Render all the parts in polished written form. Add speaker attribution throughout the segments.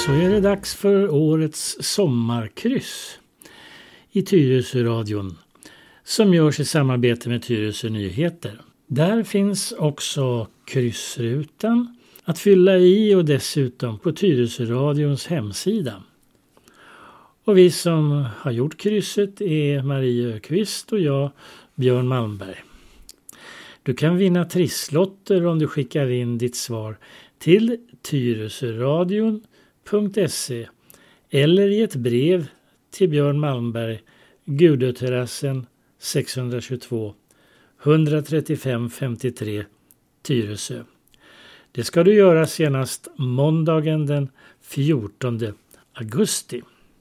Speaker 1: Så är det dags för årets sommarkryss i Tyresö-radion som görs i samarbete med Tyresö Nyheter. Där finns också kryssrutan att fylla i och dessutom på Tyresö-radions hemsida. Och vi som har gjort krysset är Marie Öqvist och jag, Björn Malmberg. Du kan vinna trisslotter om du skickar in ditt svar till tyresöradion.se eller i ett brev till Björn Malmberg, Gudöterrassen 622 135 53 Tyresö. Det ska du göra senast måndagen den 14 augusti.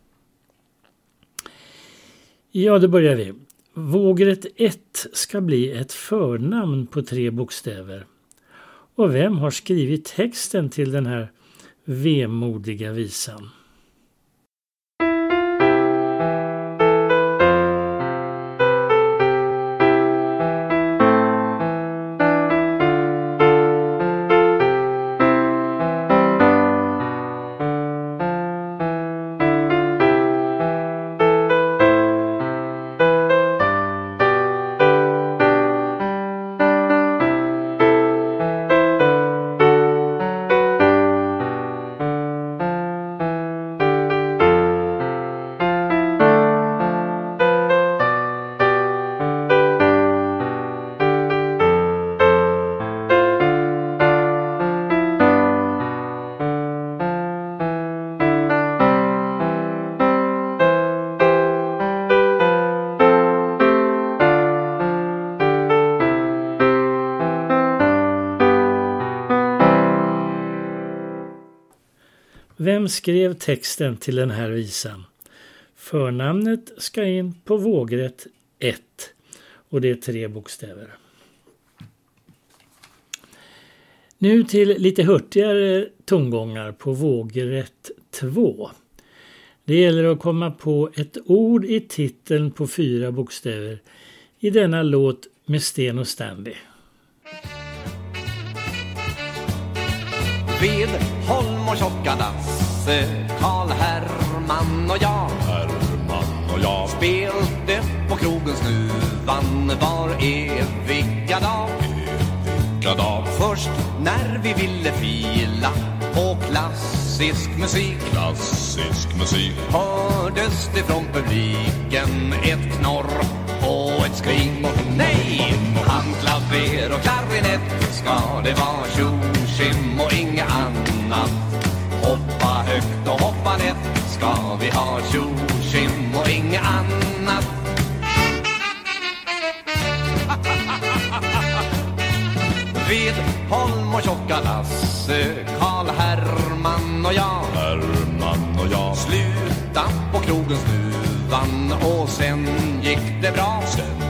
Speaker 1: Ja, då börjar vi. Vågrätt 1 ska bli ett förnamn på 3 bokstäver. Och vem har skrivit texten till den här vemodiga visan? Vem skrev texten till den här visan? Förnamnet ska in på vågrätt 1 och det är 3 bokstäver. Nu till lite hurtigare tongångar på vågrätt 2. Det gäller att komma på ett ord i titeln på 4 bokstäver i denna låt med Sten och Stanley.
Speaker 2: Vedholm och tjocka Lasse, Karl Herman och jag spelte på krogen Snuvan var eviga dag. Först när vi ville fila på klassisk musik hördes det från publiken ett knorr och ett skrik. Nej, handklaver och klarinett ska det vara tjo-tjim och inget annat. Hoppa högt och hoppa lätt ska vi ha tjo-tjim och inget annat. Vedholm och tjocka Lasse, Karl Herman och jag sluta på krogen Snuvan och sen gick det bra.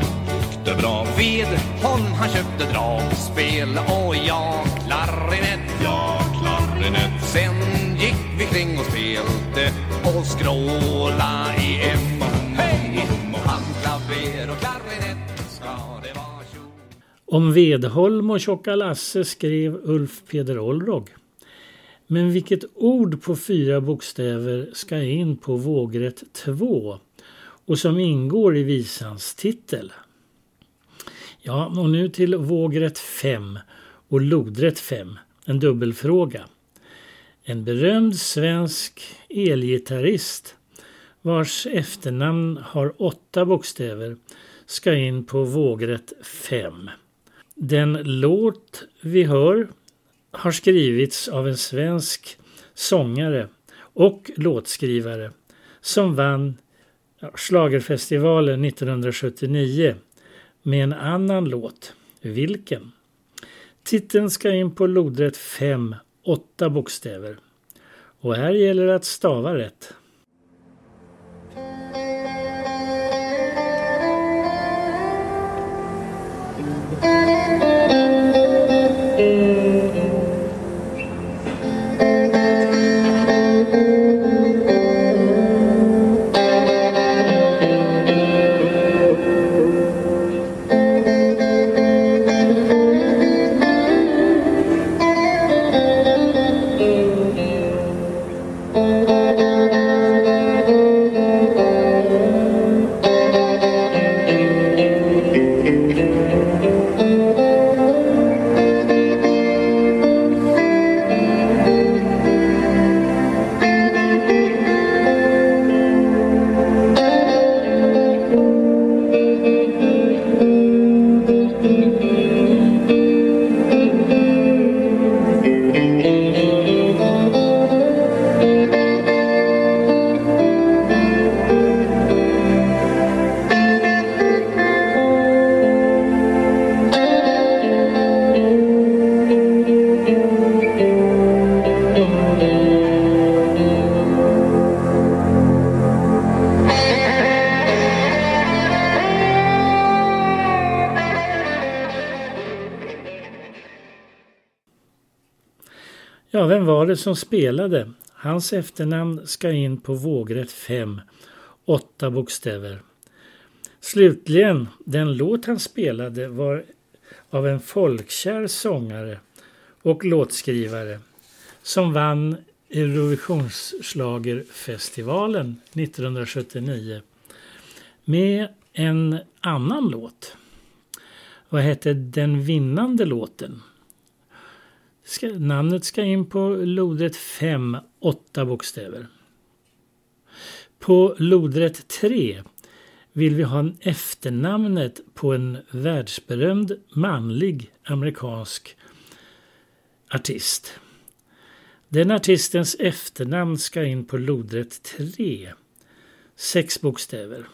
Speaker 2: Vedholm han köpte dragspel och jag klarinett. Sen gick vi kring och spelte och skråla i M. Hej! Handklaver och klarinett ska det vara tjo.
Speaker 1: Om Vedholm och tjocka Lasse skrev Ulf Peder Olrog. Men vilket ord på 4 bokstäver ska in på vågrätt 2 och som ingår i visans titel? Ja, och nu till vågrätt 5 och lodrätt 5, en dubbelfråga. En berömd svensk elgitarrist vars efternamn har 8 bokstäver ska in på vågrätt 5. Den låt vi hör har skrivits av en svensk sångare och låtskrivare som vann Schlagerfestivalen 1979 med en annan låt. Vilken? Titeln ska in på lodrätt 5, 8 bokstäver. Och här gäller det att stava rätt. Ja, vem var det som spelade? Hans efternamn ska in på vågrätt 5, 8 bokstäver. Slutligen, den låt han spelade var av en folkkär sångare och låtskrivare som vann Eurovisionsschlagerfestivalen 1979 med en annan låt. Vad hette den vinnande låten? Namnet ska in på lodrätt 5, 8 bokstäver. På lodrätt 3 vill vi ha efternamnet på en världsberömd manlig amerikansk artist. Den artistens efternamn ska in på lodrätt 3, 6 bokstäver.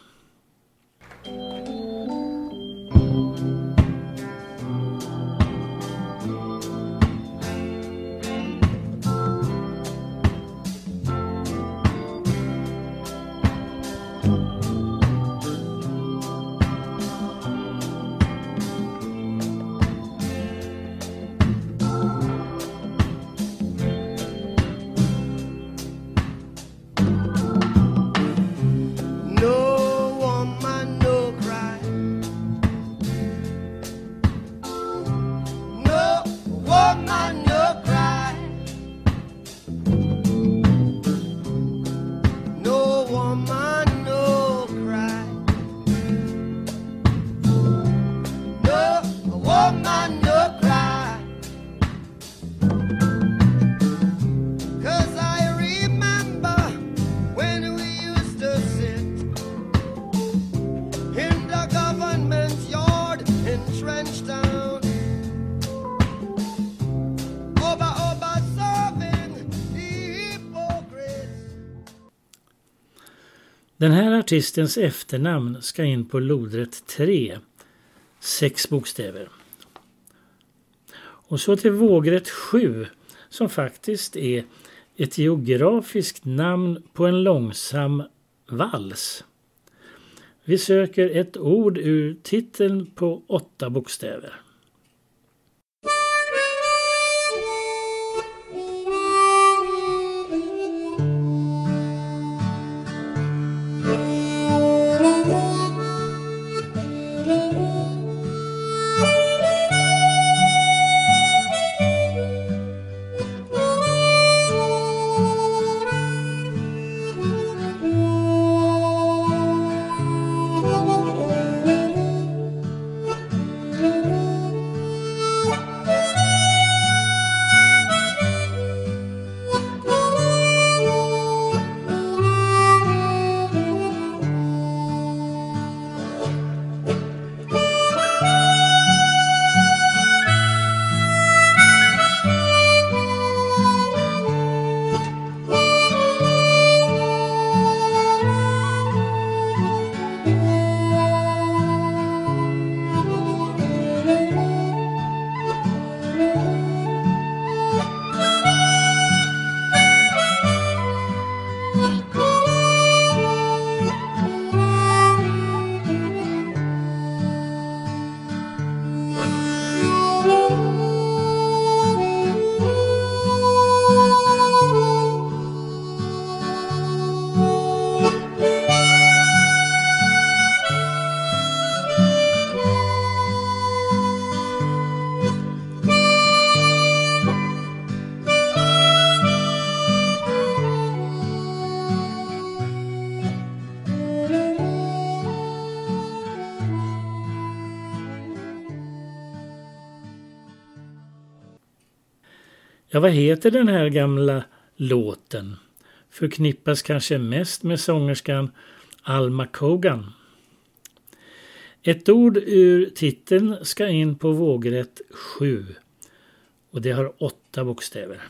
Speaker 1: Den här artistens efternamn ska in på lodrätt 3, 6 bokstäver. Och så till vågrätt 7 som faktiskt är ett geografiskt namn på en långsam vals. Vi söker ett ord ur titeln på 8 bokstäver. Ja, vad heter den här gamla låten? Förknippas kanske mest med sångerskan Alma Cogan. Ett ord ur titeln ska in på vågrätt 7 och det har 8 bokstäver.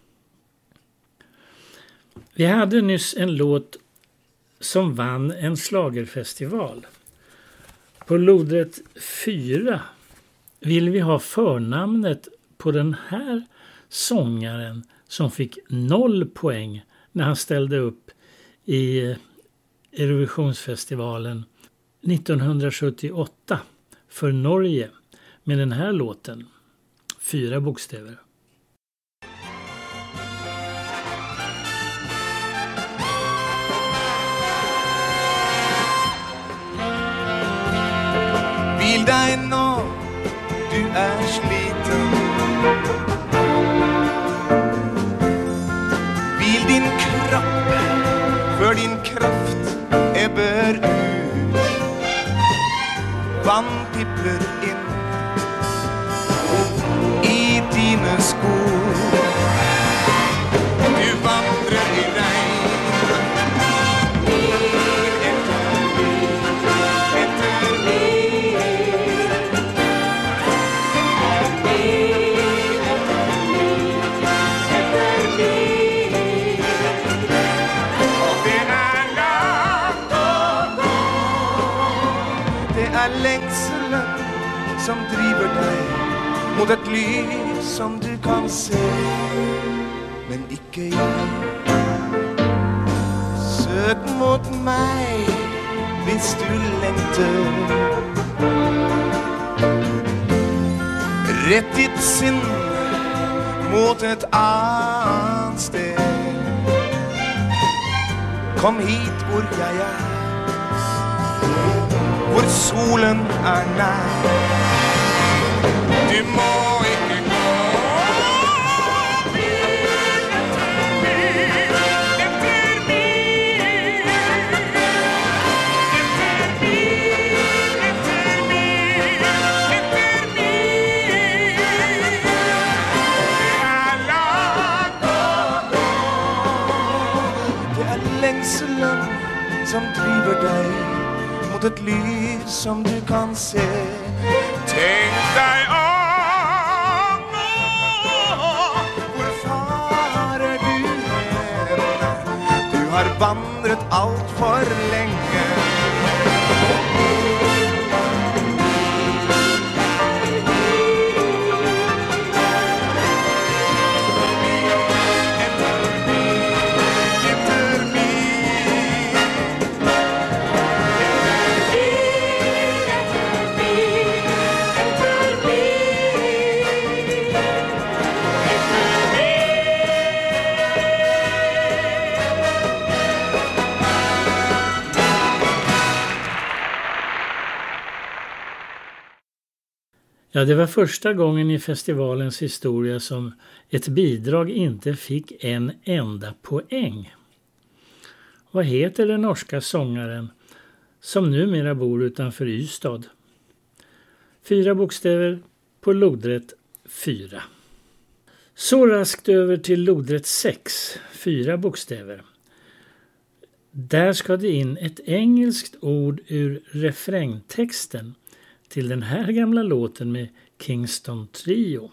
Speaker 1: Vi hade nyss en låt som vann en schlagerfestival. På lodrätt 4 vill vi ha förnamnet på den här sångaren som fick 0 poäng när han ställde upp i Eurovisionsfestivalen 1978 för Norge med den här låten, 4 bokstäver.
Speaker 2: Hvil dig når du er sliten. Hvil din kropp før din kraft ebber ut. Vann pipler inn i dine sko. Du vandrer i regn, mil etter mil, etter mil, mil etter mil, etter mil. Og det er langt å gå. Det er lengselen som driver deg mot et lys som du kan se, men ikke jeg. Søk mot meg hvis du lengter. Rett ditt sinn mot et annet sted. Kom hit hvor jeg er, hvor solen er nær. Du må ikke gå. Mil etter mil, etter mil, etter mil, etter mil, etter mil. Det er langt å gå. Det er lengselen som driver deg mot et lys som du kan se. Tenk deg om nå, hvor farer du hen? Du har vandret alt for lenge.
Speaker 1: Ja, det var första gången i festivalens historia som ett bidrag inte fick en enda poäng. Vad heter den norska sångaren som numera bor utanför Ystad? 4 bokstäver på lodrätt 4. Så raskt över till lodrätt 6, 4 bokstäver. Där ska det in ett engelskt ord ur refrängtexten till den här gamla låten med Kingston Trio.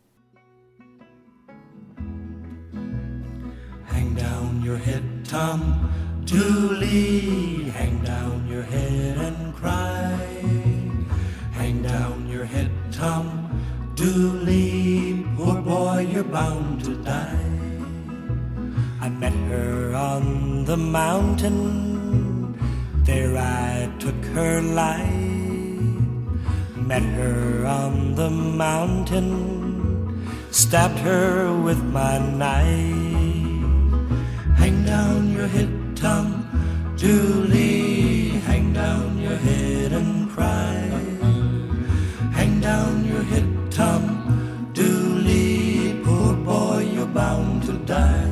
Speaker 3: Hang down your head, Tom Dooley. Hang down your head and cry. Hang down your head, Tom Dooley. Poor boy, you're bound to die. I met her on the mountain. There I took her life. Met her on the mountain, stabbed her with my knife. Hang down your head, Tom Dooley. Hang down your head and cry. Hang down your head, Tom Dooley. Poor boy, you're bound to die.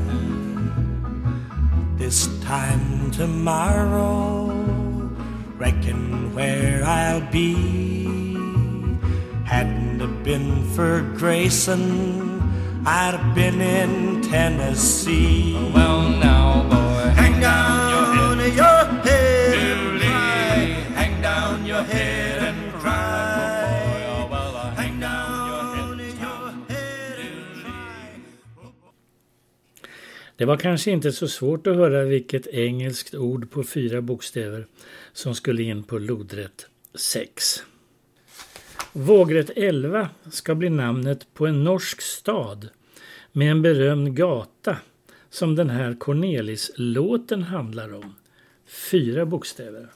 Speaker 3: This time tomorrow, reckon where I'll be. Hadn't it been for Grayson, I'd have been in Tennessee.
Speaker 2: Well now, boy,
Speaker 3: hang down your head,
Speaker 2: Dooley.
Speaker 3: Hang down your head and cry.
Speaker 2: Oh, well,
Speaker 3: Hang down your head and cry.
Speaker 1: Det var kanske inte så svårt att höra vilket engelskt ord på 4 bokstäver som skulle in på lodrätt 6. Vågrätt 11 ska bli namnet på en norsk stad med en berömd gata som den här Cornelis-låten handlar om. 4 bokstäver.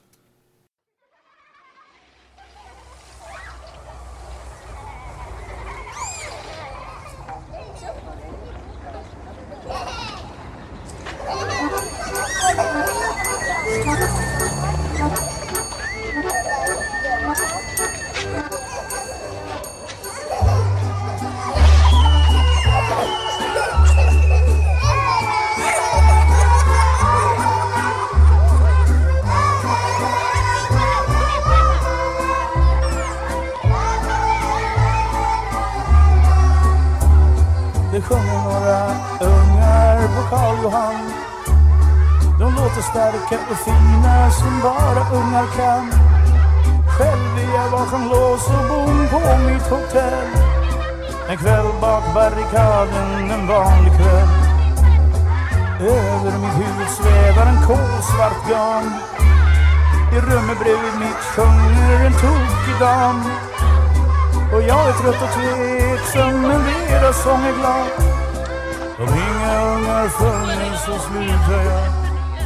Speaker 4: Karl Johan. De låter starka och fina som bara ungar kan. Själv är jag bakom lås och bom på mitt hotell. En kväll bak barrikaden, en vanlig kväll. Över mitt huvud svävar en kolsvart garn. I rummet bredvid mitt sjunger en tokig dam. Och jag är trött och tveksam, men deras sång är glad. Om inga ungar funnits så slutar jag.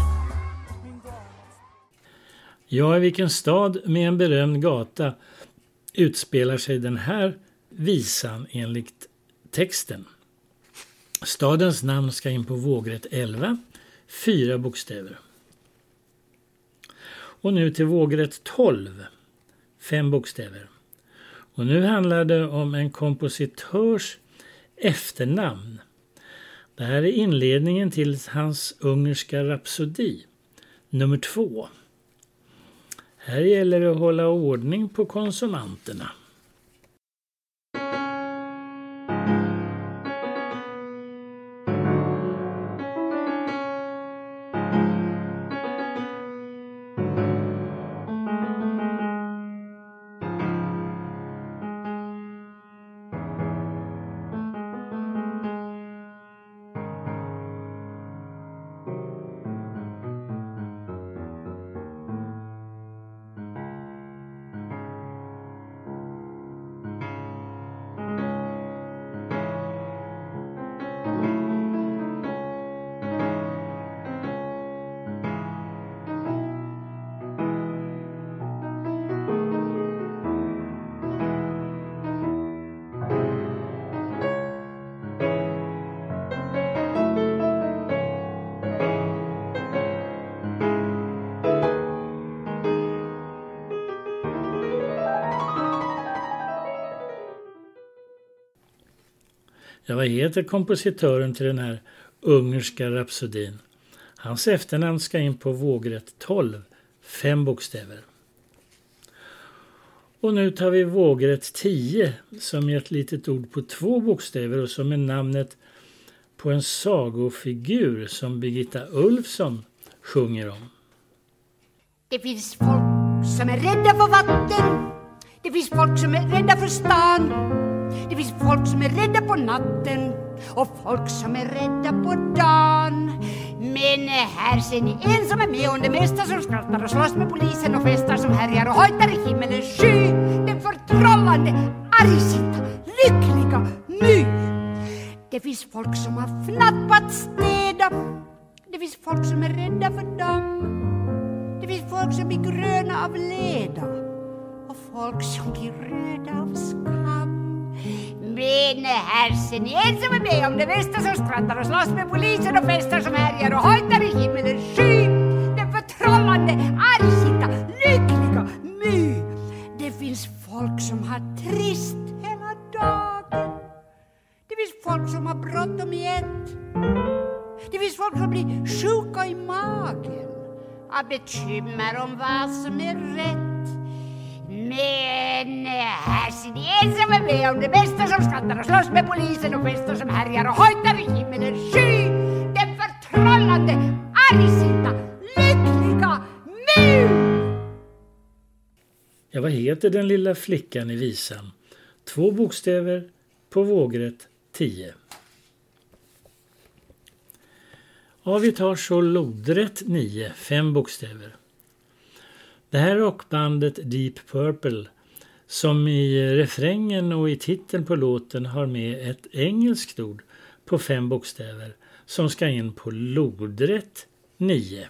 Speaker 1: Ja, i vilken stad med en berömd gata utspelar sig den här visan enligt texten? Stadens namn ska in på vågrätt 11, 4 bokstäver. Och nu till vågrätt 12, 5 bokstäver. Och nu handlar det om en kompositörs efternamn. Det här är inledningen till hans ungerska rapsodi, nummer 2. Här gäller det att hålla ordning på konsonanterna. Ja, vad heter kompositören till den här ungerska rapsodin? Hans efternamn ska in på vågrätt 12, 5 bokstäver. Och nu tar vi vågrätt 10 som är ett litet ord på 2 bokstäver och som är namnet på en sagofigur som Birgitta Ulfsson sjunger om.
Speaker 5: Det finns folk som är rädda för vatten. Det finns folk som är rädda för stan. Det finns folk som är rädda på natten och folk som är rädda på dagen. Men här ser ni en som är med om det mesta, som skrattar och slåss med polisen och festar, som härjar och hojtar i himmelens sky. Den förtrollande, argsita, lyckliga My. Det finns folk som har fnatt på att städa. Det finns folk som är rädda för dem. Det finns folk som blir gröna av leda och folk som blir röda av skam. Men här ser ni en som är med om det mesta, som skrattar och slåss med polisen och festar, som härjar och hojtar i himmelens sky. Den förtrollande, argsita, lyckliga My. Det finns folk som har trist hela dagen. Det finns folk som har bråttom i ett. Det finns folk som blir sjuka i magen av bekymmer om vad som är rätt. Men här ser ni en som är med om det bästa, som skrattar och slåss med polisen och festar, som härjar och hojtar i himmelens sky. Den förtrollande, argsita, lyckliga My.
Speaker 1: Ja, vad heter den lilla flickan i visan? 2 bokstäver på vågrätt 10. Ja, vi tar så lodrätt 9, 5 bokstäver. Det här rockbandet Deep Purple, som i refrängen och i titeln på låten har med ett engelskt ord på 5 bokstäver som ska in på lodrätt 9.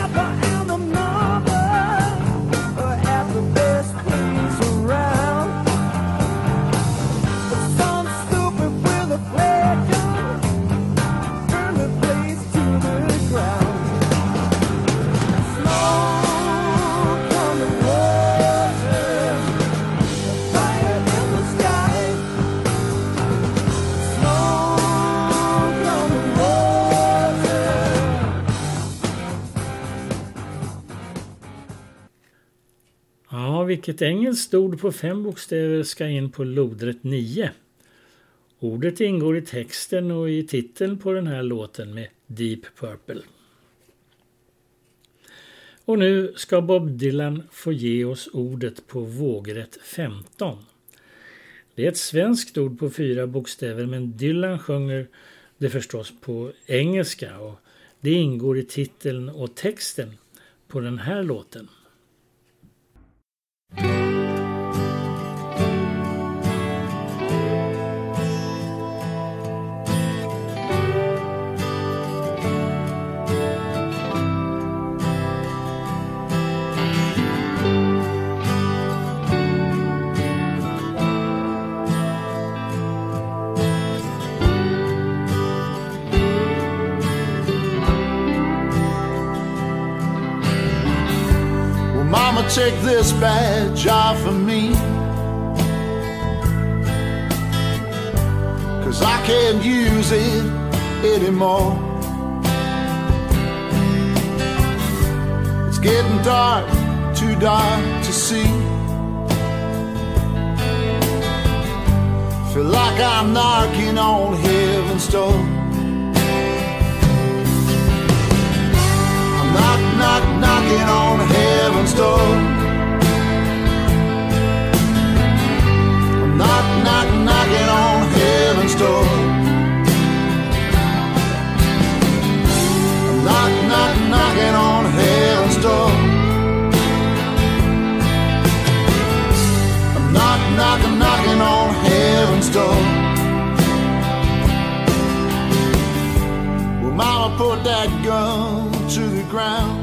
Speaker 4: Around
Speaker 1: vilket engelskt ord på 5 bokstäver ska in på lodrätt 9? Ordet ingår i texten och i titeln på den här låten med Deep Purple. Och nu ska Bob Dylan få ge oss ordet på vågrätt 15. Det är ett svenskt ord på 4 bokstäver, men Dylan sjunger det förstås på engelska och det ingår i titeln och texten på den här låten.
Speaker 6: Mama, take this badge off of me, 'cause I can't use it anymore. It's getting dark, too dark to see. Feel like I'm knocking on heaven's door. Knocking on heaven's door. I'm knocking on heaven's door. I'm knocking on heaven's door. I'm knocking on heaven's door. Well, Mama, put that gun to the ground.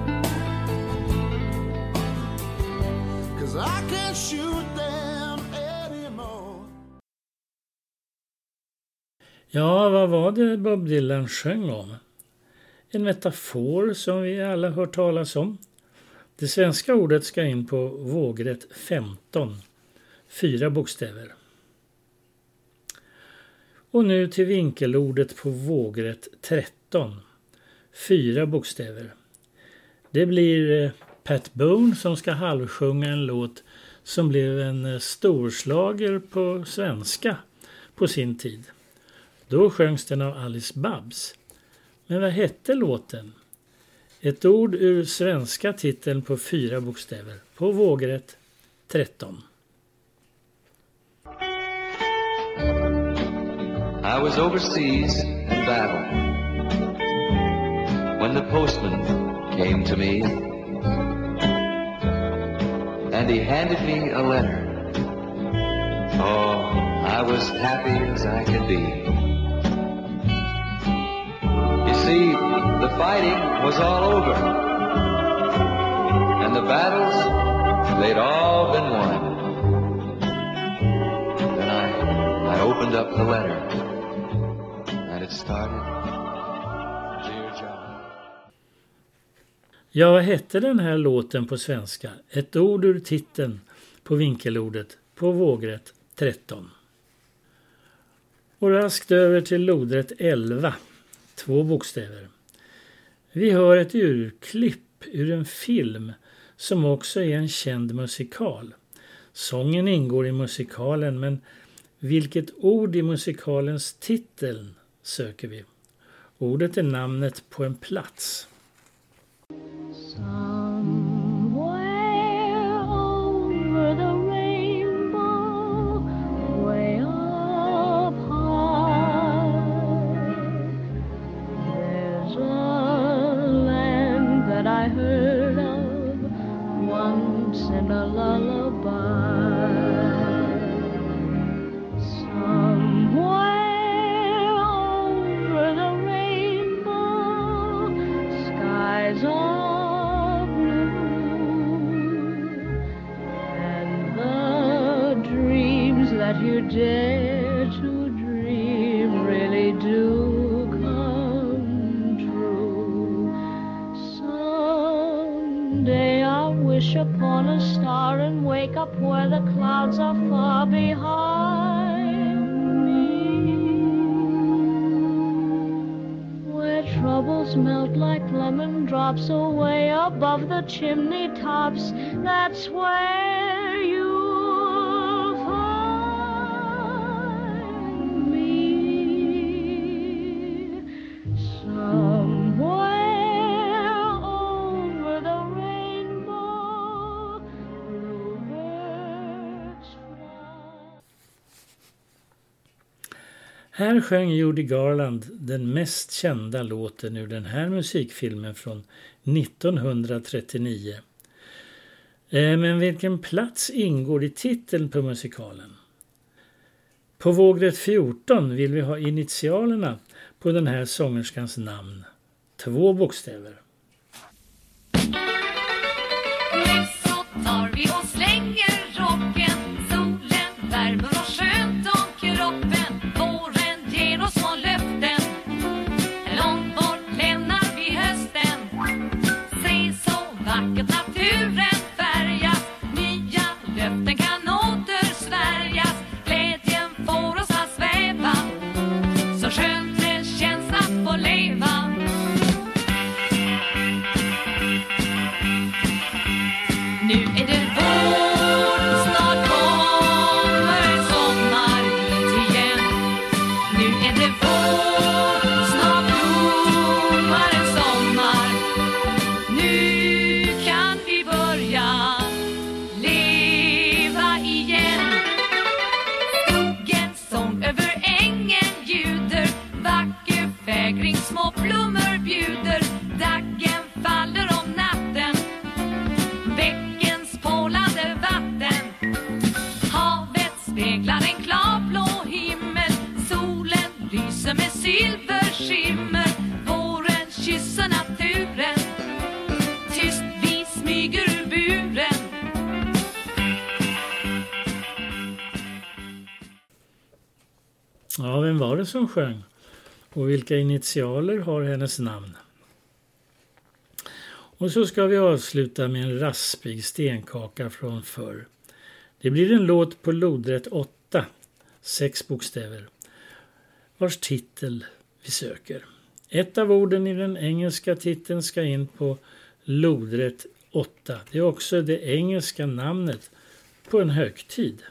Speaker 6: I can't shoot them anymore.
Speaker 1: Ja, vad var det Bob Dylan sjöng om? En metafor som vi alla hört talas om. Det svenska ordet ska in på vågrätt 15. 4 bokstäver. Och nu till vinkelordet på vågrätt 13. 4 bokstäver. Det blir Pat Boone som ska halvsjunga en låt som blev en storslager på svenska på sin tid. Då sjöngs den av Alice Babs. Men vad hette låten? Ett ord ur svenska titeln på 4 bokstäver på vågrätt 13.
Speaker 7: I was overseas in battle when the postman came to me, and he handed me a letter. Oh, I was happy as I could be. You see, the fighting was all over, and the battles, they'd all been won. Then I opened up the letter, and it started, Dear John.
Speaker 1: Ja, vad hette den här låten på svenska? Ett ord ur titeln på vinkelordet på vågrätt 13. Och raskt över till lodrätt 11. 2 bokstäver. Vi hör ett urklipp ur en film som också är en känd musikal. Sången ingår i musikalen, men vilket ord i musikalens titel söker vi? Ordet är namnet på en plats.
Speaker 8: Somewhere over the rainbow, way up high, there's a land that I heard of once in a lullaby. Somewhere over the rainbow, skies are blue, and the dreams that you dare to dream really do come true. Someday I'll wish upon a star and wake up where the clouds are far behind me, where troubles clouds melt like lemon drops away above the chimney tops. That's where you'll find me. Somewhere over the rainbow, bluebirds fly.
Speaker 1: Här sjöng Judy Garland den mest kända låten ur den här musikfilmen från 1939. Men vilken plats ingår i titeln på musikalen? På vågrätt 14 vill vi ha initialerna på den här sångerskans namn. 2 bokstäver.
Speaker 9: Nu så tar vi och slänger rocken. Solen värmer och skönt om kroppen. Våren ger oss små löften. Långt bort lämnar vi hösten. Se så vackert naturen färgas. Nya löften kan återsvärjas. Glädjen får oss att sväva. Så skönt det känns att få leva. Nu är det vår, snart kommer sommar hit igen. Nu är det vår, snart blommar en sommar. Nu kan vi börja leva igen. Skogens sång över ängen ljuder. Vacker fägring, små blommor bjuder. Daggen faller om natten. Bäckens pålande vatten. Havet speglar en klarblå himmel. Solen lyser med silverskimmer. Våren kysser naturen. Tyst vi smyger ur buren.
Speaker 1: Ja, vem var det som sjöng? Och vilka initialer har hennes namn? Och så ska vi avsluta med en raspig stenkaka från förr. Det blir en låt på lodrätt 8, 6 bokstäver, vars titel vi söker. Ett av orden i den engelska titeln ska in på lodrätt 8. Det är också det engelska namnet på en högtid.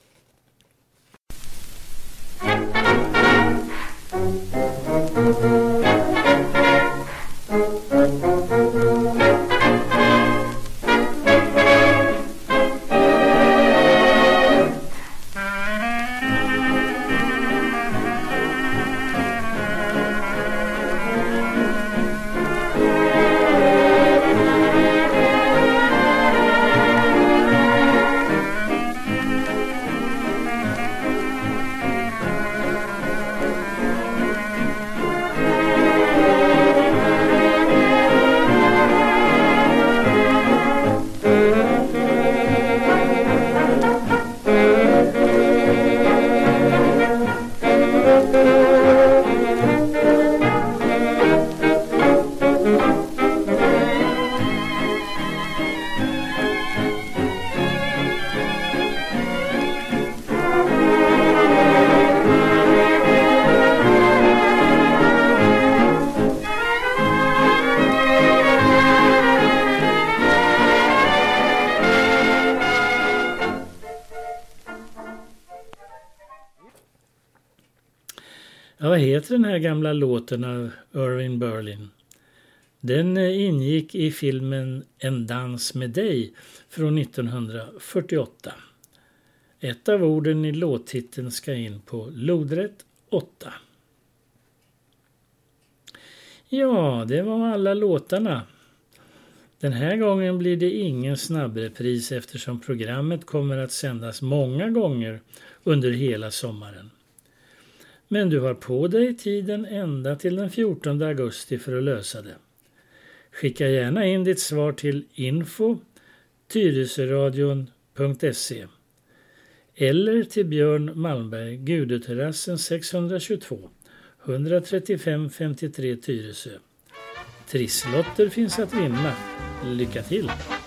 Speaker 1: Ja, vad heter den här gamla låten av Irving Berlin? Den ingick i filmen En dans med dig från 1948. Ett av orden i låttiteln ska in på lodrätt 8. Ja, det var alla låtarna. Den här gången blir det ingen snabbrepris eftersom programmet kommer att sändas många gånger under hela sommaren. Men du har på dig tiden ända till den 14 augusti för att lösa det. Skicka gärna in ditt svar till info@tyresöradion.se eller till Björn Malmberg, Gudeterrassen 622, 135 53 Tyresö. Trisslotter finns att vinna. Lycka till!